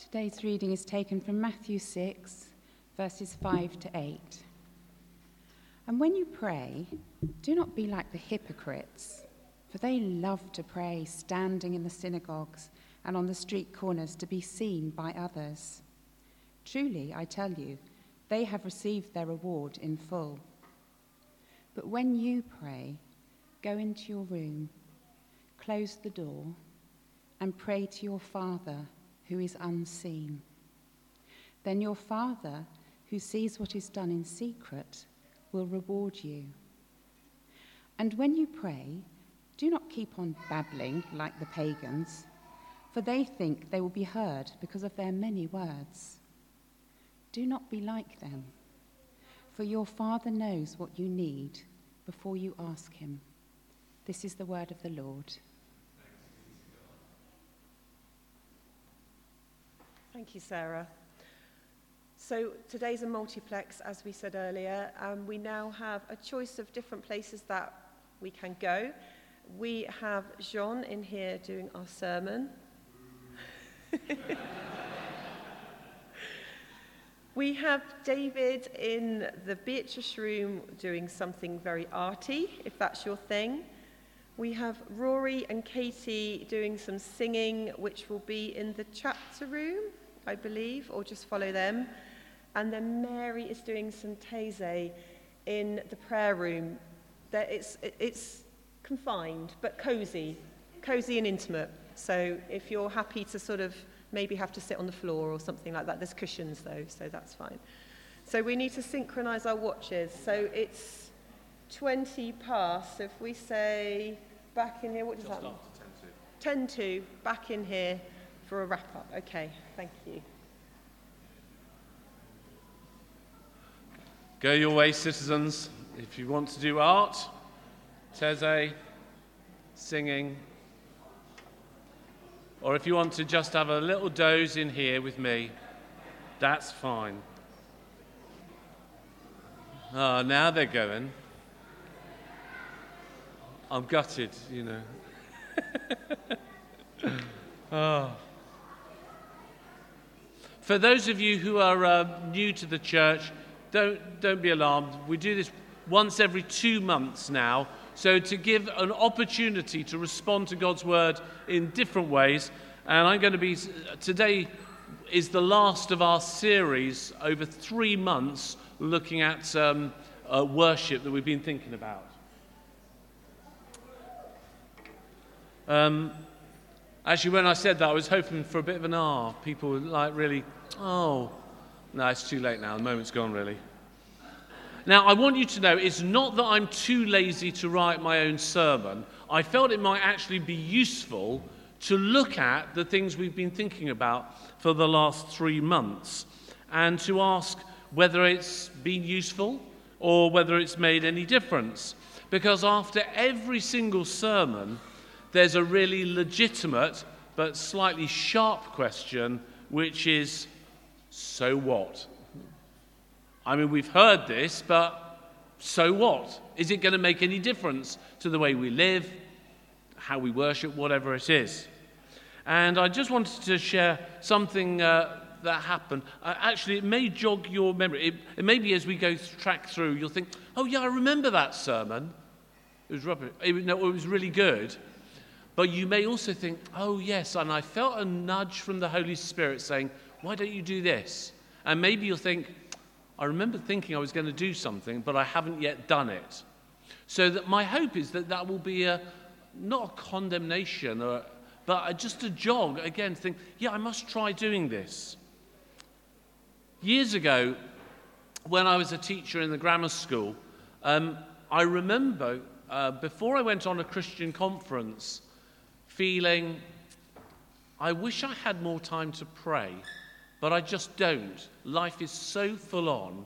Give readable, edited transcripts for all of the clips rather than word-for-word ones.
Today's reading is taken from Matthew 6, verses 5 to 8. And when you pray, do not be like the hypocrites, for they love to pray standing in the synagogues and on the street corners to be seen by others. Truly, I tell you, they have received their reward in full. But when you pray, go into your room, close the door, and pray to your Father who is unseen. Then your Father, who sees what is done in secret, will reward you. And when you pray, do not keep on babbling like the pagans, for they think they will be heard because of their many words. Do not be like them, for your Father knows what you need before you ask him. This is the word of the Lord. Thank you, Sarah. So today's a multiplex, as we said earlier. We now have a choice of different places that we can go. We have Jean in here doing our sermon. We have David in the Beatrice room doing something very arty, if that's your thing. We have Rory and Katie doing some singing, which will be in the chapter room, I believe, or just follow them. And then Mary is doing some Taizé in the prayer room. It's confined, but cozy and intimate. So if you're happy to sort of maybe have to sit on the floor or something like that, there's cushions though, so that's fine. So we need to synchronize our watches. So it's 20 past. So if we say back in here, what does that mean? 10 to, back in here for a wrap up. Okay, thank you. Go your way, citizens. If you want to do art, Taizé, singing, or if you want to just have a little doze in here with me, that's fine. Oh, now they're going. I'm gutted, you know. Oh. For those of you who are new to the church, don't be alarmed. We do this once every 2 months now, so to give an opportunity to respond to God's word in different ways. And I'm going to be, today is the last of our series over 3 months looking at worship that we've been thinking about. Actually, when I said that, I was hoping for a bit of an ah. People were like really, oh. No, it's too late now. The moment's gone, really. Now, I want you to know it's not that I'm too lazy to write my own sermon. I felt it might actually be useful to look at the things we've been thinking about for the last 3 months and to ask whether it's been useful or whether it's made any difference. Because after every single sermon, there's a really legitimate but slightly sharp question, which is, so what? I mean, we've heard this, but so what? Is it going to make any difference to the way we live, how we worship, whatever it is? And I just wanted to share something that happened. Actually, it may jog your memory. It may be as we go track through, you'll think, oh yeah, I remember that sermon. It was rubbish. It was really good. But you may also think, oh yes, and I felt a nudge from the Holy Spirit saying, why don't you do this? And maybe you'll think, I remember thinking I was going to do something, but I haven't yet done it. So that my hope is that will be not a condemnation, but just a jog, again, to think, yeah, I must try doing this. Years ago, when I was a teacher in the grammar school, I remember, before I went on a Christian conference, feeling, I wish I had more time to pray. But I just don't. Life is so full on.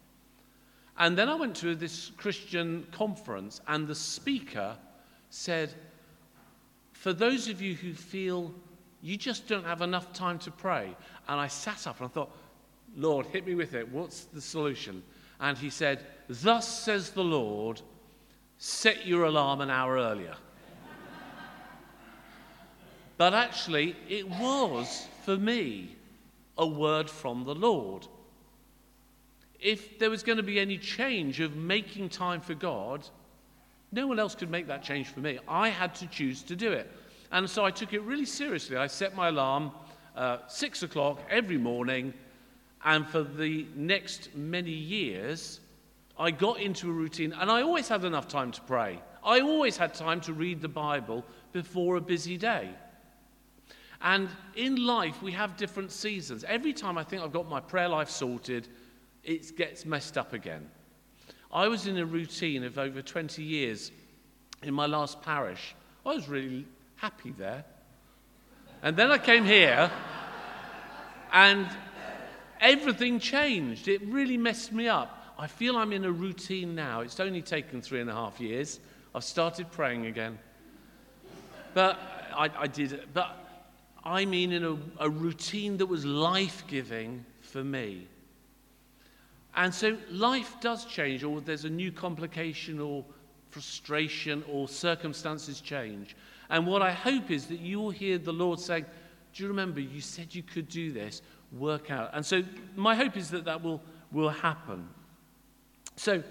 And then I went to this Christian conference, and the speaker said, for those of you who feel you just don't have enough time to pray. And I sat up and I thought, Lord, hit me with it. What's the solution? And he said, thus says the Lord, set your alarm an hour earlier. But actually, it was, for me, a word from the Lord. If there was going to be any change of making time for God, no one else could make that change for me. I had to choose to do it. And so I took it really seriously. I set my alarm 6 o'clock every morning, and for the next many years, I got into a routine, and I always had enough time to pray. I always had time to read the Bible before a busy day. And in life, we have different seasons. Every time I think I've got my prayer life sorted, it gets messed up again. I was in a routine of over 20 years in my last parish. I was really happy there. And then I came here, and everything changed. It really messed me up. I feel I'm in a routine now. It's only taken 3.5 years. I've started praying again. But I did it. But I mean in a routine that was life-giving for me. And so life does change, or there's a new complication or frustration or circumstances change. And what I hope is that you will hear the Lord saying, do you remember you said you could do this? Work out. And so my hope is that will happen. So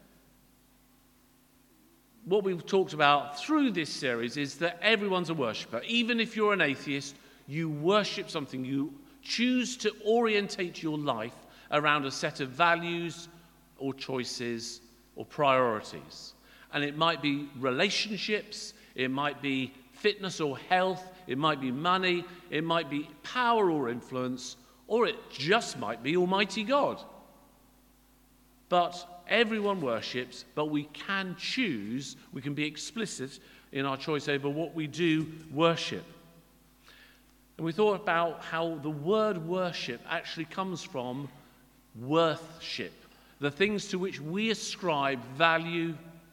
what we've talked about through this series is that everyone's a worshipper. Even if you're an atheist, you worship something. You choose to orientate your life around a set of values or choices or priorities. And it might be relationships, it might be fitness or health, it might be money, it might be power or influence, or it just might be Almighty God. But everyone worships, but we can choose, we can be explicit in our choice over what we do worship. And we thought about how the word worship actually comes from worthship, the things to which we ascribe value.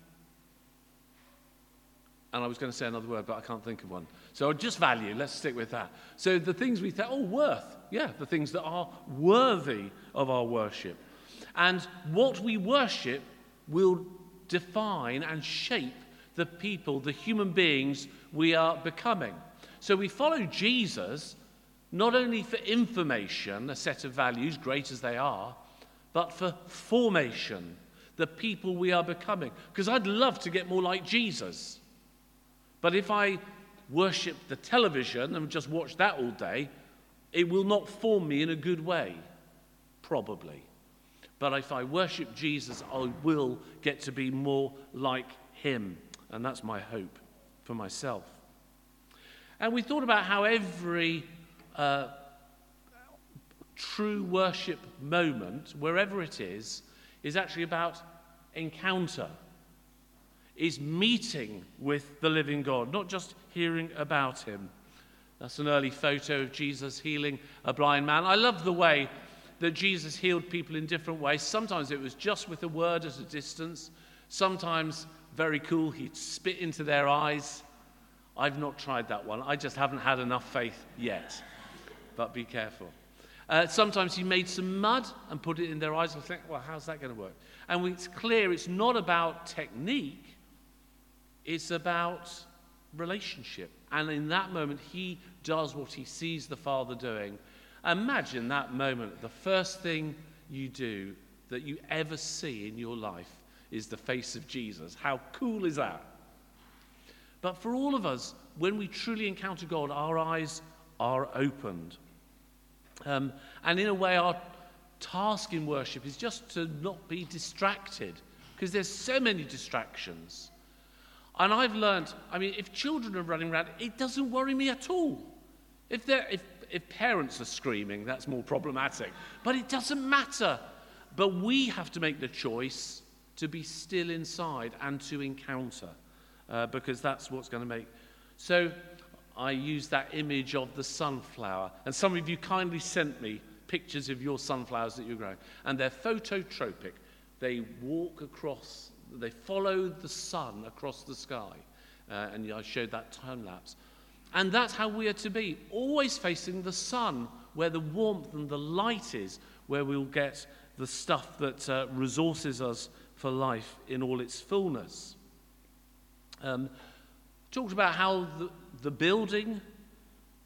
And I was going to say another word, but I can't think of one. So just value, let's stick with that. So the things we think, worth. Yeah, the things that are worthy of our worship. And what we worship will define and shape the people, the human beings we are becoming. So we follow Jesus not only for information, a set of values, great as they are, but for formation, the people we are becoming. Because I'd love to get more like Jesus. But if I worship the television and just watch that all day, it will not form me in a good way, probably. But if I worship Jesus, I will get to be more like him. And that's my hope for myself. And we thought about how every true worship moment, wherever it is actually about encounter, is meeting with the living God, not just hearing about him. That's an early photo of Jesus healing a blind man. I love the way that Jesus healed people in different ways. Sometimes it was just with a word at a distance. Sometimes, very cool, he'd spit into their eyes. I've not tried that one. I just haven't had enough faith yet. But be careful. Sometimes he made some mud and put it in their eyes. I think, well, how's that going to work? And it's clear it's not about technique. It's about relationship. And in that moment, he does what he sees the Father doing. Imagine that moment. The first thing you do that you ever see in your life is the face of Jesus. How cool is that? But for all of us, when we truly encounter God, our eyes are opened. And in a way, our task in worship is just to not be distracted, because there's so many distractions. And I've learned, if children are running around, it doesn't worry me at all. If parents are screaming, that's more problematic. But it doesn't matter. But we have to make the choice to be still inside and to encounter, because that's what's going to make. So I use that image of the sunflower. And some of you kindly sent me pictures of your sunflowers that you're growing. And they're phototropic. They walk across, they follow the sun across the sky. And I showed that time lapse. And that's how we are to be, always facing the sun, where the warmth and the light is, where we'll get the stuff that resources us for life in all its fullness. Talked about how the building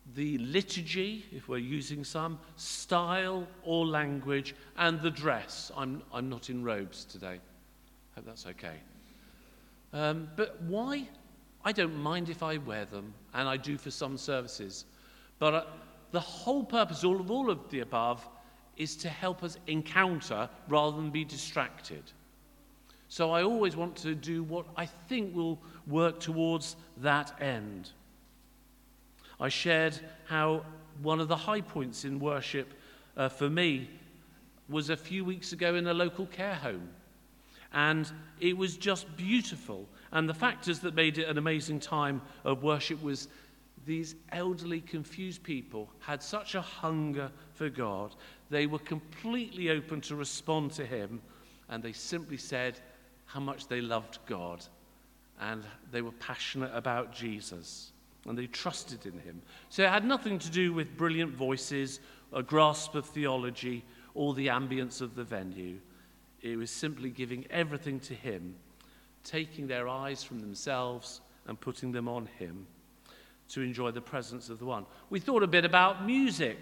the liturgy, if we're using some, style or language, and the dress. I'm not in robes today. Hope that's okay. But why? I don't mind if I wear them, and I do for some services. But the whole purpose of all of the above is to help us encounter rather than be distracted. So I always want to do what I think will work towards that end. I shared how one of the high points in worship for me was a few weeks ago in a local care home. And it was just beautiful. And the factors that made it an amazing time of worship was these elderly, confused people had such a hunger for God. They were completely open to respond to him. And they simply said how much they loved God. And they were passionate about Jesus. And they trusted in him. So it had nothing to do with brilliant voices, a grasp of theology, or the ambience of the venue. It was simply giving everything to him, taking their eyes from themselves and putting them on him to enjoy the presence of the one. We thought a bit about music.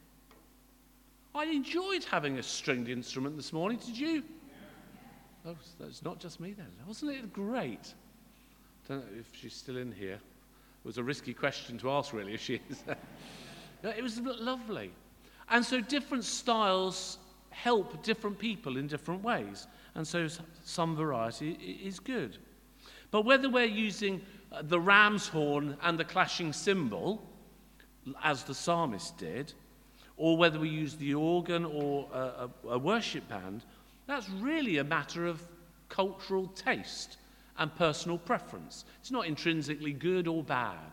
I enjoyed having a stringed instrument this morning. Did you? Oh, that's not just me then. Wasn't it great? Don't know if she's still in here. It was a risky question to ask, really, if she is. It was lovely. And so different styles help different people in different ways. And so some variety is good. But whether we're using the ram's horn and the clashing cymbal, as the psalmist did, or whether we use the organ or a worship band, that's really a matter of cultural taste and personal preference. It's not intrinsically good or bad.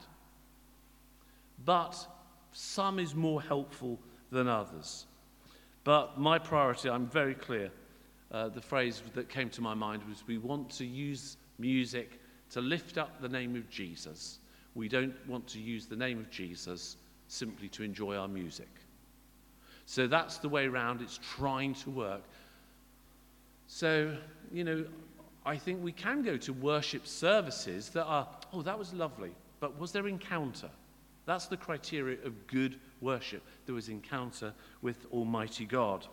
But some is more helpful than others. But my priority, I'm very clear, the phrase that came to my mind was we want to use music to lift up the name of Jesus. We don't want to use the name of Jesus simply to enjoy our music. So that's the way around. It's trying to work. So, I think we can go to worship services that are, that was lovely, but was there encounter? That's the criteria of good worship. There was encounter with Almighty God.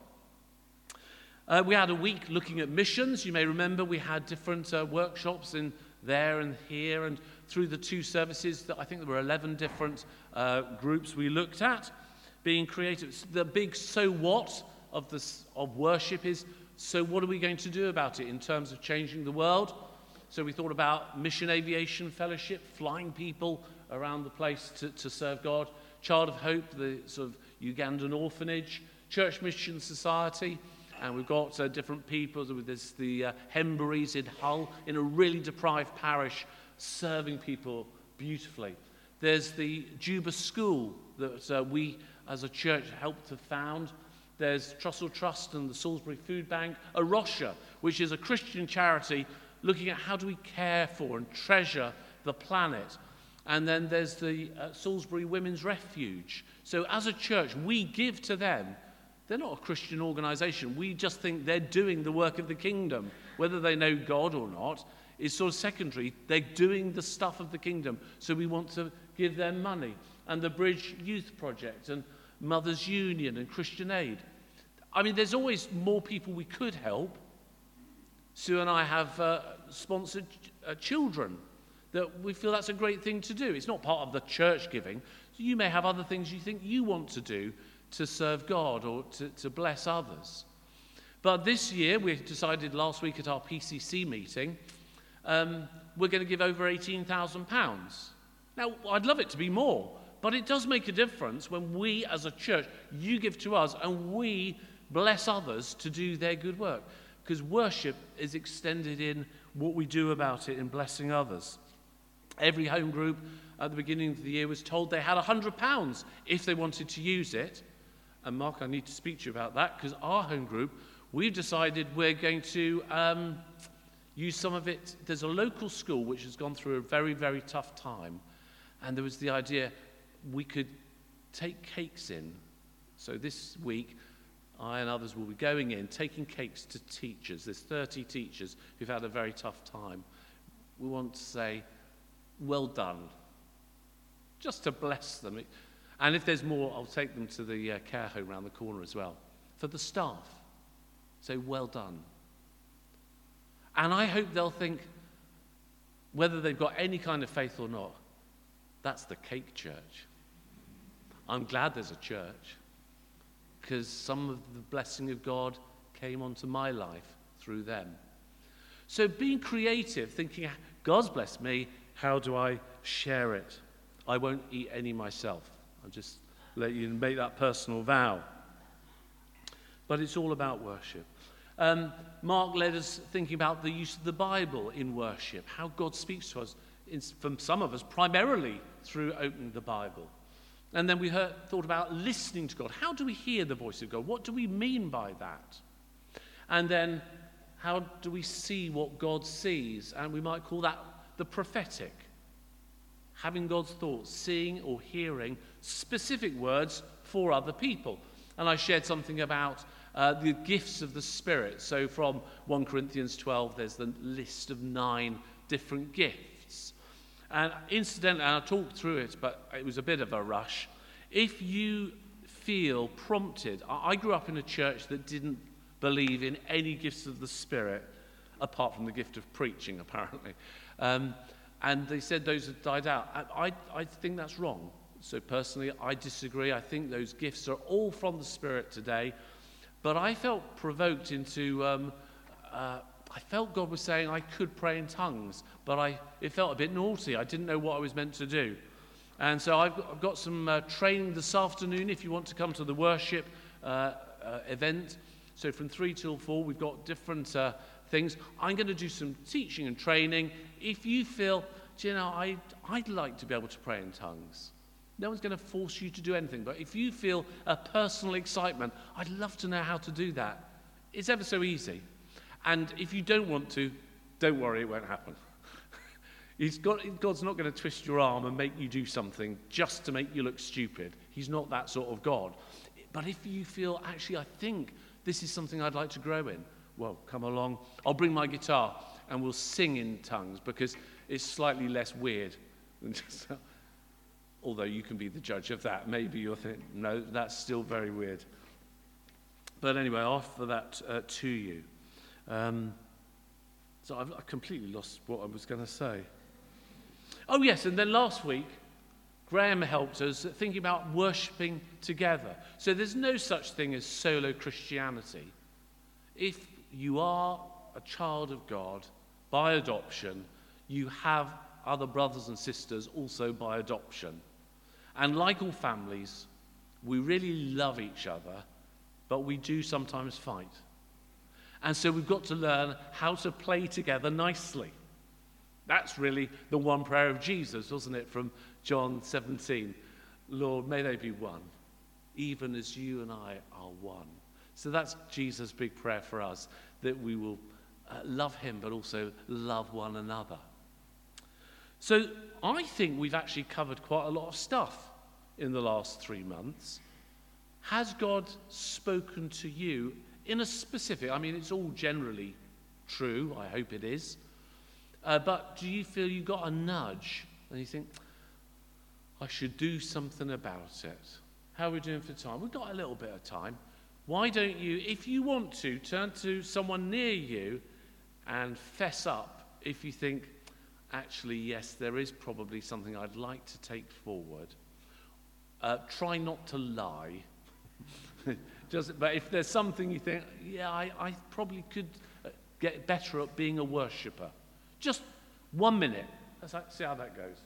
We had a week looking at missions. You may remember we had different workshops in there and here, and through the two services, I think there were 11 different groups we looked at being creative. The big so what of worship is, so what are we going to do about it in terms of changing the world? So we thought about Mission Aviation Fellowship, flying people around the place to serve God. Child of Hope, the sort of Ugandan orphanage. Church Mission Society. And we've got different people. There's the Hemburys in Hull, in a really deprived parish, serving people beautifully. There's the Juba School that we as a church helped to found. There's Trussell Trust and the Salisbury Food Bank. Arosha, which is a Christian charity looking at how do we care for and treasure the planet. And then there's the Salisbury Women's Refuge. So as a church, we give to them. They're not a Christian organisation. We just think they're doing the work of the kingdom. Whether they know God or not is sort of secondary. They're doing the stuff of the kingdom. So we want to give them money. And the Bridge Youth Project and Mothers Union and Christian Aid. I mean, there's always more people we could help. Sue and I have sponsored children that we feel that's a great thing to do. It's not part of the church giving. So you may have other things you think you want to do to serve God or to bless others. But this year, we decided last week at our PCC meeting, we're going to give over £18,000. Now, I'd love it to be more, but it does make a difference when we as a church, you give to us and we bless others to do their good work. Because worship is extended in what we do about it in blessing others. Every home group at the beginning of the year was told they had £100 if they wanted to use it. And Mark, I need to speak to you about that because our home group, we've decided we're going to use some of it. There's a local school which has gone through a very, very tough time. And there was the idea we could take cakes in. So this week, I and others will be going in, taking cakes to teachers. There's 30 teachers who've had a very tough time. We want to say, well done, just to bless them. And if there's more, I'll take them to the care home around the corner as well. For the staff, say, well done. And I hope they'll think, whether they've got any kind of faith or not, that's the cake church. I'm glad there's a church, because some of the blessing of God came onto my life through them. So being creative, thinking, God's blessed me, how do I share it? I won't eat any myself. I'll just let you make that personal vow. But it's all about worship. Mark led us thinking about the use of the Bible in worship, how God speaks to us, from some of us, primarily through opening the Bible. And then we thought about listening to God. How do we hear the voice of God? What do we mean by that? And then how do we see what God sees? And we might call that the prophetic. Having God's thoughts, seeing or hearing specific words for other people. And I shared something about the gifts of the Spirit. So from 1 Corinthians 12, there's the list of 9 different gifts. And incidentally, and I talked through it, but it was a bit of a rush. If you feel prompted, I grew up in a church that didn't believe in any gifts of the Spirit, apart from the gift of preaching, apparently. And they said those had died out. I think that's wrong. So personally, I disagree. I think those gifts are all from the Spirit today. But I felt provoked into, I felt God was saying I could pray in tongues, but it felt a bit naughty. I didn't know what I was meant to do. And so I've got some training this afternoon if you want to come to the worship event. So from 3 till 4, we've got different things. I'm going to do some teaching and training. If you feel, I'd like to be able to pray in tongues. No one's going to force you to do anything. But if you feel a personal excitement, I'd love to know how to do that. It's ever so easy. And if you don't want to, don't worry, it won't happen. God's not going to twist your arm and make you do something just to make you look stupid. He's not that sort of God. But if you feel, actually, I think this is something I'd like to grow in, well, come along. I'll bring my guitar and we'll sing in tongues because it's slightly less weird than just... Although you can be the judge of that. Maybe you'll think, no, that's still very weird. But anyway, I'll offer that to you. So I've completely lost what I was going to say. Oh, yes, and then last week, Graham helped us thinking about worshipping together. So there's no such thing as solo Christianity. If you are a child of God by adoption, you have other brothers and sisters also by adoption. And like all families, we really love each other, but we do sometimes fight. And so we've got to learn how to play together nicely. That's really the one prayer of Jesus, wasn't it, from John 17. Lord, may they be one, even as you and I are one. So that's Jesus' big prayer for us, that we will love him, but also love one another. So I think we've actually covered quite a lot of stuff in the last 3 months. Has God spoken to you in a specific, it's all generally true, I hope it is, but do you feel you got a nudge and you think, I should do something about it? How are we doing for time? We've got a little bit of time. Why don't you, if you want to, turn to someone near you and fess up if you think, actually, yes, there is probably something I'd like to take forward. Try not to lie. But if there's something you think, yeah, I probably could get better at being a worshipper. Just 1 minute. Let's see how that goes.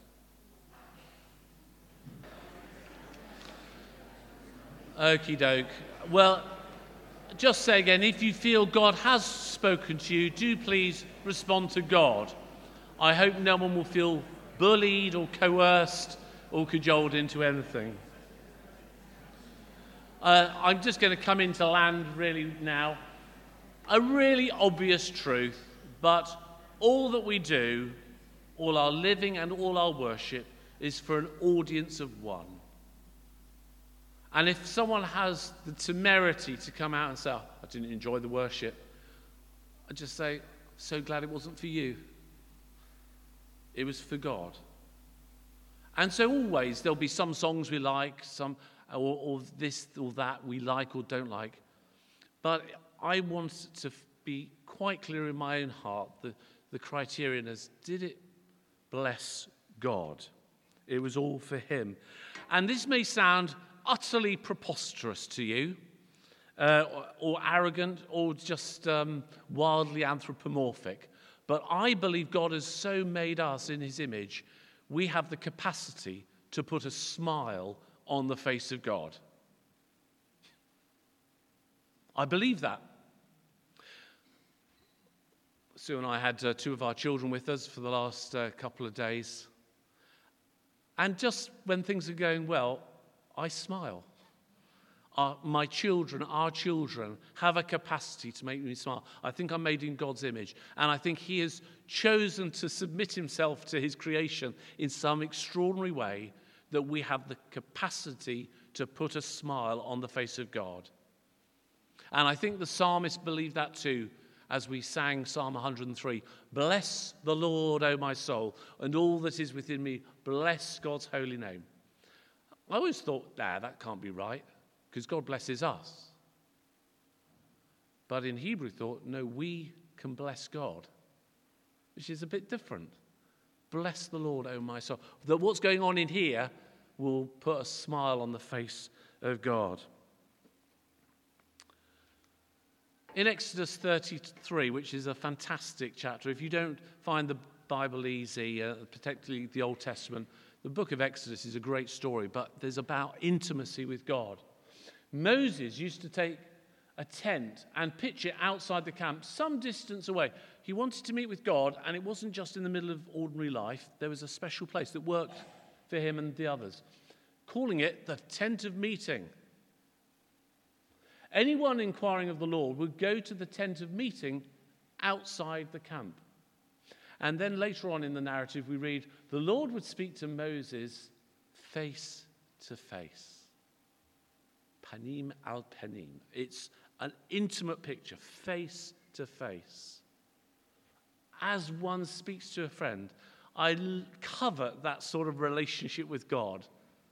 Okie doke. Well, just say again, if you feel God has spoken to you, do please respond to God. I hope no one will feel bullied or coerced or cajoled into anything. I'm just going to come into land really now. A really obvious truth, but all that we do, all our living and all our worship, is for an audience of one. And if someone has the temerity to come out and say, I didn't enjoy the worship, I just say, so glad it wasn't for you. It was for God. And so always there'll be some songs we like, some or this or that we like or don't like. But I want to be quite clear in my own heart the criterion is, did it bless God? It was all for him. And this may sound utterly preposterous to you, or arrogant, or just wildly anthropomorphic. But I believe God has so made us in his image, we have the capacity to put a smile on the face of God. I believe that. Sue and I had two of our children with us for the last couple of days. And just when things are going well, I smile. My children, our children, have a capacity to make me smile. I think I'm made in God's image. And I think he has chosen to submit himself to his creation in some extraordinary way that we have the capacity to put a smile on the face of God. And I think the psalmist believed that too as we sang Psalm 103. Bless the Lord, O my soul, and all that is within me. Bless God's holy name. I always thought, that can't be right, because God blesses us. But in Hebrew thought, no, we can bless God, which is a bit different. Bless the Lord, O my soul. That what's going on in here will put a smile on the face of God. In Exodus 33, which is a fantastic chapter, if you don't find the Bible easy, particularly the Old Testament, the book of Exodus is a great story, but there's about intimacy with God. Moses used to take a tent and pitch it outside the camp, some distance away. He wanted to meet with God, and it wasn't just in the middle of ordinary life. There was a special place that worked for him and the others, calling it the tent of meeting. Anyone inquiring of the Lord would go to the tent of meeting outside the camp. And then later on in the narrative we read, the Lord would speak to Moses face to face. Panim al panim. It's an intimate picture, face to face. As one speaks to a friend, I covet that sort of relationship with God.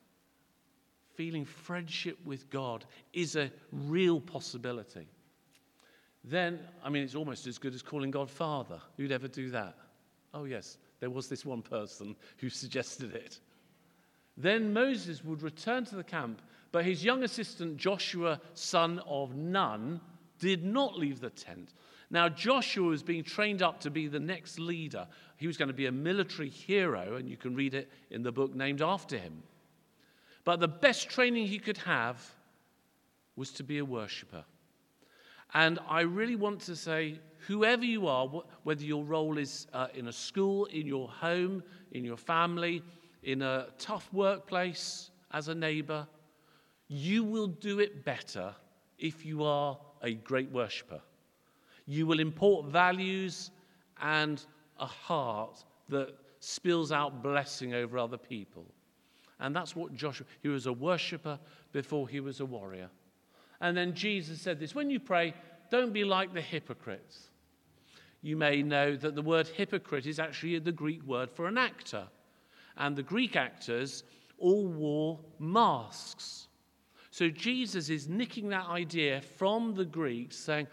Feeling friendship with God is a real possibility. Then, it's almost as good as calling God Father. Who'd ever do that? Oh, yes, there was this one person who suggested it. Then Moses would return to the camp, but his young assistant Joshua, son of Nun, did not leave the tent. Now, Joshua was being trained up to be the next leader. He was going to be a military hero, and you can read it in the book named after him. But the best training he could have was to be a worshipper. And I really want to say, whoever you are, whether your role is in a school, in your home, in your family, in a tough workplace, as a neighbor, you will do it better if you are a great worshipper. You will import values and a heart that spills out blessing over other people. And that's what Joshua, he was a worshiper before he was a warrior. And then Jesus said this, when you pray, don't be like the hypocrites. You may know that the word hypocrite is actually the Greek word for an actor. And the Greek actors all wore masks. So Jesus is nicking that idea from the Greeks, saying,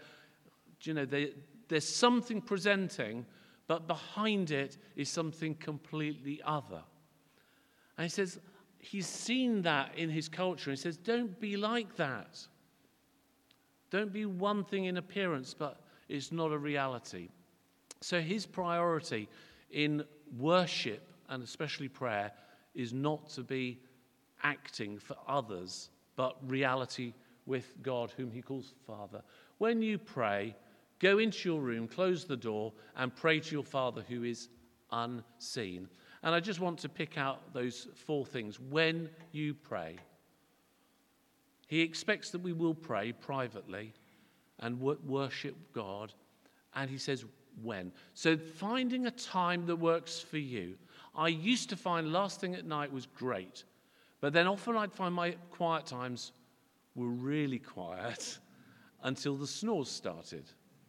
there's something presenting, but behind it is something completely other. And he says, he's seen that in his culture. He says, don't be like that. Don't be one thing in appearance, but it's not a reality. So his priority in worship, and especially prayer, is not to be acting for others, but reality with God, whom he calls Father. When you pray, go into your room, close the door, and pray to your Father who is unseen. And I just want to pick out those four things. When you pray, he expects that we will pray privately and worship God. And he says, when. So finding a time that works for you. I used to find last thing at night was great. But then often I'd find my quiet times were really quiet until the snores started.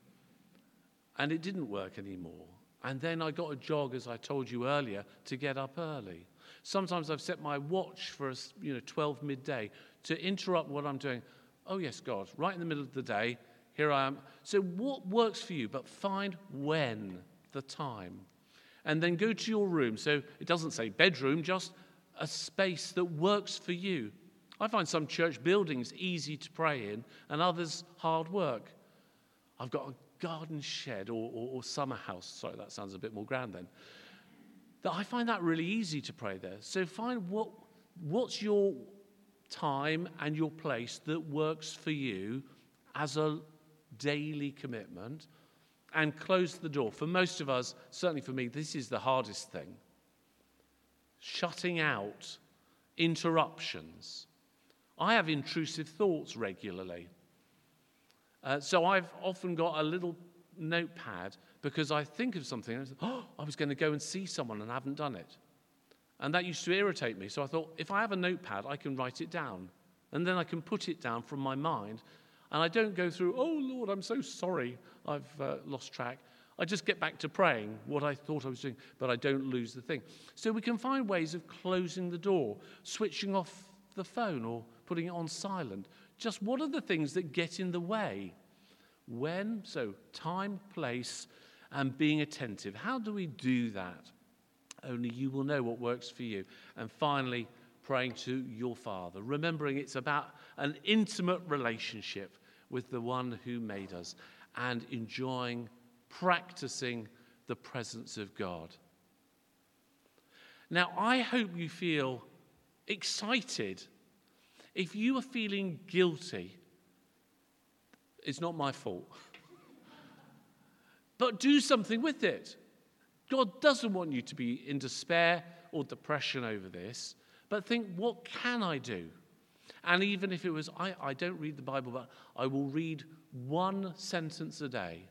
And it didn't work anymore. And then I got a jog, as I told you earlier, to get up early. Sometimes I've set my watch for 12 midday to interrupt what I'm doing. Oh yes, God, right in the middle of the day, here I am. So what works for you? But find when, the time. And then go to your room. So it doesn't say bedroom, just a space that works for you. I find some church buildings easy to pray in and others hard work. I've got a garden shed or summer house. Sorry, that sounds a bit more grand then. I find that really easy to pray there. So find what's your time and your place that works for you as a daily commitment, and close the door. For most of us, certainly for me, this is the hardest thing. Shutting out interruptions. I have intrusive thoughts regularly. So I've often got a little notepad because I think of something and I was going to go and see someone and I haven't done it. And that used to irritate me. So I thought, if I have a notepad, I can write it down. And then I can put it down from my mind. And I don't go through, oh, Lord, I'm so sorry, I've lost track. I just get back to praying what I thought I was doing, but I don't lose the thing. So we can find ways of closing the door, switching off the phone or putting it on silent. Just what are the things that get in the way? When? So time, place, and being attentive. How do we do that? Only you will know what works for you. And finally, praying to your Father, remembering it's about an intimate relationship with the one who made us and practicing the presence of God. Now, I hope you feel excited. If you are feeling guilty, it's not my fault. But do something with it. God doesn't want you to be in despair or depression over this, but think, what can I do? And even if it was, I don't read the Bible, but I will read one sentence a day.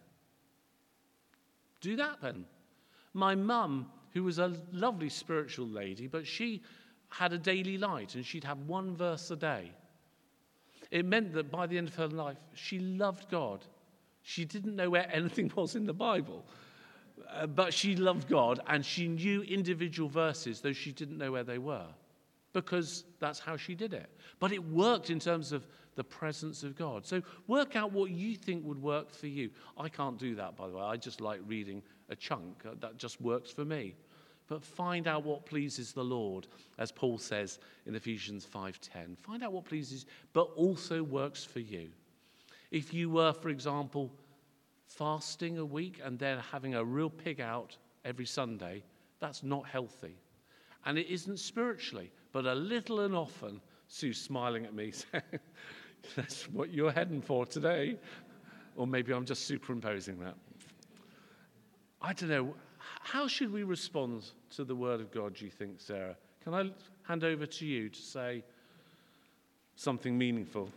Do that then. My mum, who was a lovely spiritual lady, but she had a daily light and she'd have one verse a day. It meant that by the end of her life, she loved God. She didn't know where anything was in the Bible, but she loved God and she knew individual verses, though she didn't know where they were, because that's how she did it. But it worked in terms of the presence of God. So work out what you think would work for you. I can't do that, by the way. I just like reading a chunk. That just works for me. But find out what pleases the Lord, as Paul says in Ephesians 5:10. Find out what pleases, but also works for you. If you were, for example, fasting a week and then having a real pig out every Sunday, that's not healthy. And it isn't spiritually, but a little and often. Sue's smiling at me, saying, that's what you're heading for today. Or maybe I'm just superimposing that. I don't know. How should we respond to the word of God, do you think, Sarah? Can I hand over to you to say something meaningful?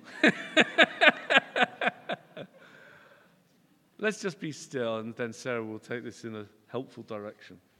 Let's just be still, and then Sarah will take this in a helpful direction.